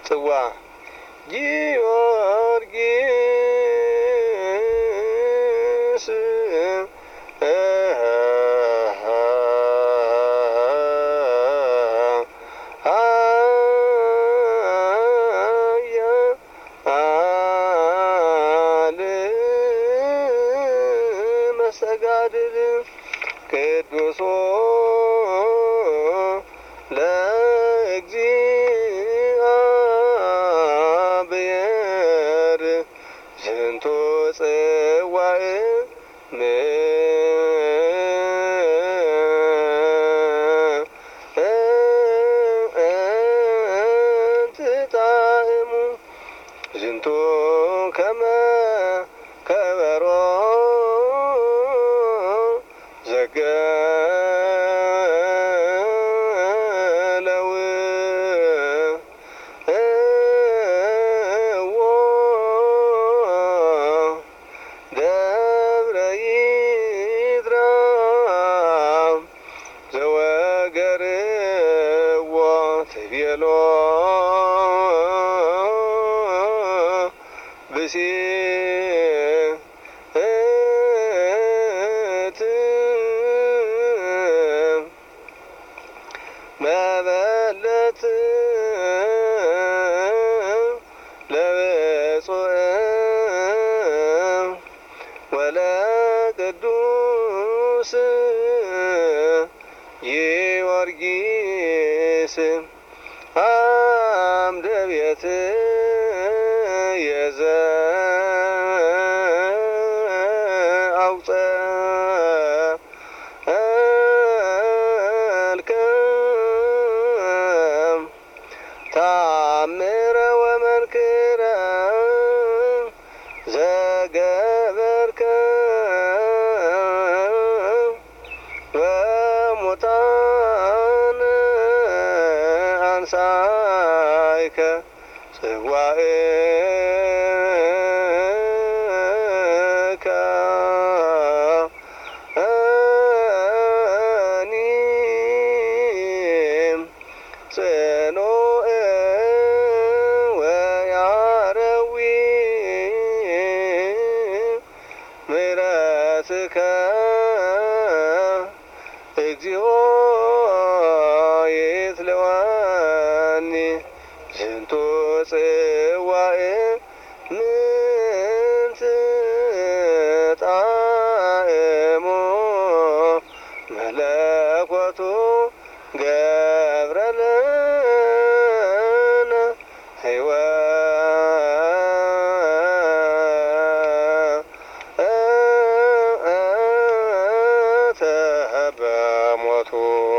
ጽዋ ጊዮርጊስ መስተጋድል ቅዱሶ ለእግዚአብሔር ዝንቱ ጽዋዕ ጣዕሙ ዝንቱ ከመ ከበሮ ዘገለው ደብረ ይድራ ዘወገርዎ ትቤሎ ብእሲት መበለት ለብፁዕ ወለቅዱስ ጊዮርጊስ አምደ ቤት አውፀልከም ተአምረ ወመንክረ ዘገበርከ ወሙታነ አንሳይከ ጽዋዕከ አኒም ጽኑዕ ወያረዊ ምሕረትከ እግዚኦ ይትለወኒ ዝንቱ ጽዋዕ ምንት ጣዕሙ መለኮቱ ገብረ ለነ ሕይወተ በሞቱ